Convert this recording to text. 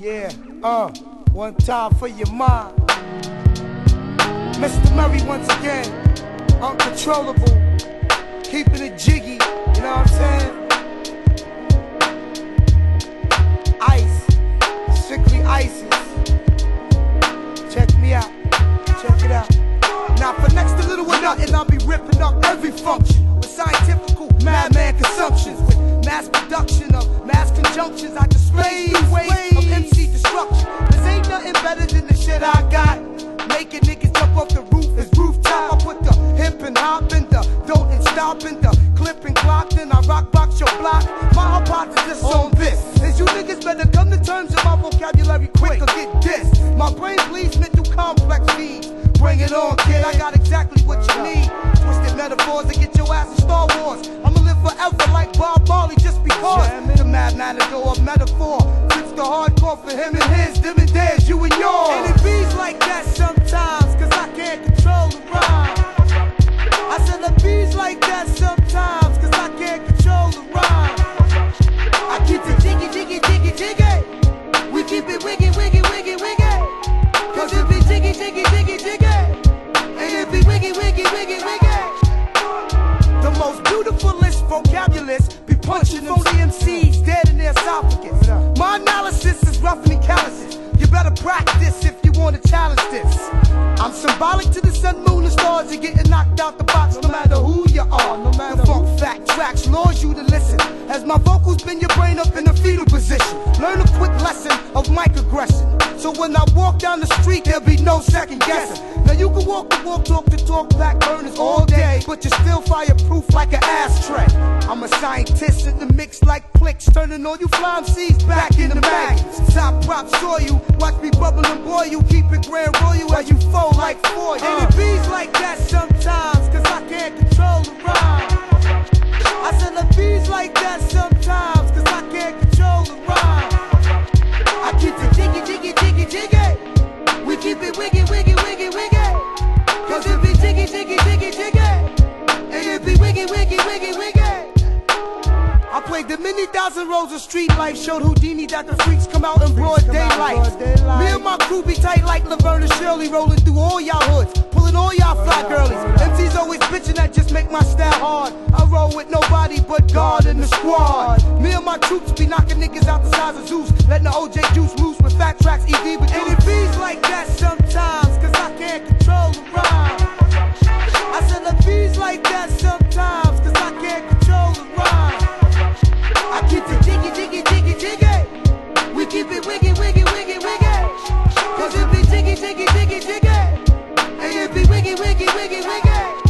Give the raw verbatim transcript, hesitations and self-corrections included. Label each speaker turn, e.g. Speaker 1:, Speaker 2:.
Speaker 1: Yeah, uh, one time for your mind. Mister Murray once again, uncontrollable, keeping it jiggy, you know what I'm saying? Ice, strictly ISIS. Check me out, check it out. Now for next to little or nothing, I'll be ripping up every function with scientifical madman consumptions, with mass production of mass conjunctions. I display ways of M C destruction. This ain't nothing better than the shit I got. Making niggas jump off the roof is rooftop. I put the hip and hop in the don't and stop in the clip and clock, then I rock box your block. My hypothesis on this is you niggas better come to terms with my vocabulary quick or get dissed. My brain bleeds mental complex feeds. Bring it on, kid, I got exactly what you need. Twisted metaphors to get your ass in Star Wars. I'ma live forever like Bob Marley just because. The madman to go of metaphor. Fix the hardcore for him and his, them and theirs, you and yours. And it bees like that sometimes, cause I can't control the rhyme. I said it bees like that sometimes, cause I can't control the rhyme. I keep it jiggy, jiggy, jiggy, jiggy. We keep it wiggy, wiggy, wiggy, wiggy. Cause it be jiggy, jiggy, jiggy, jiggy. And it be wiggy, wiggy, wiggy, wiggy. The most beautifulest vocabulist be punching them M Cs dead in their esophagus. My analysis is roughly calluses. You better practice if you want to challenge this. I'm symbolic to the sun, moon, and stars. You're getting knocked out the box no matter who you are. No matter the funk fact tracks lures you to listen. As my vocals bend your brain up in the fetal position. Learn a quick lesson of mic aggression. So when I walk down the street, there'll be no second guessing. Now you can walk the walk, talk the talk, back burners all day, but you're still fireproof like an ashtray. I'm a scientist in the mix like clicks, turning all you fly M Cs back in the maggots. Top prop saw you, watch me bubble and boil you, keep it grand royal as you fold like foil. Uh. And it bees like that sometimes, cause I can't control the rhyme. I said it bees like that sometimes, cause I can't control the rhyme. I keep it jiggy, jiggy, jiggy, jiggy. We keep it wiggy, wiggy, wiggy, wiggy. Cause it be jiggy, jiggy, jiggy, jiggy. And it be wiggy, wiggy, wiggy, wiggy. I played the many thousand rows of street life, showed Houdini that the freaks come out in broad daylight. Me and my crew be tight like Laverne and Shirley, rolling through all y'all hoods, pulling all y'all fly girlies. M Cs always bitching that just make my style hard. I roll with nobody but God in the squad. Me and my troops be knocking niggas out the size of Zeus, letting the O J juice loose with fat tracks, E D, but and it bees like that sometimes, cause I can't control the rhyme. I said it bees like that sometimes, cause I can't control the rhyme. I keep it jiggy, jiggy, jiggy, jiggy. We keep it wiggy, wiggy, wiggy, wiggy. Cause it be jiggy, jiggy, jiggy, jiggy. And it be wiggy, wiggy, wiggy, wiggy.